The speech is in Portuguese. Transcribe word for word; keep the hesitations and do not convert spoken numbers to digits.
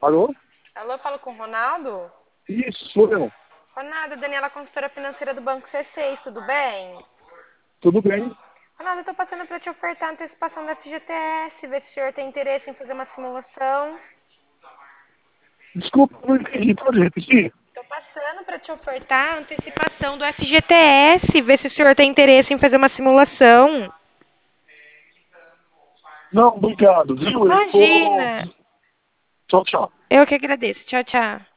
Alô? Alô, eu falo com o Ronaldo? Isso, sou eu. Ronaldo, Daniela, consultora financeira do Banco C seis, tudo bem? Tudo bem? Ronaldo, eu tô passando para te ofertar a antecipação da F G T S, ver se o senhor tem interesse em fazer uma simulação. Desculpa, não entendi. Pode repetir? Tô passando para te ofertar a antecipação do F G T S, ver se o senhor tem interesse em fazer uma simulação. Não, obrigado, viu? Eu tô... Imagina! Tchau, tchau. Eu que agradeço. Tchau, tchau.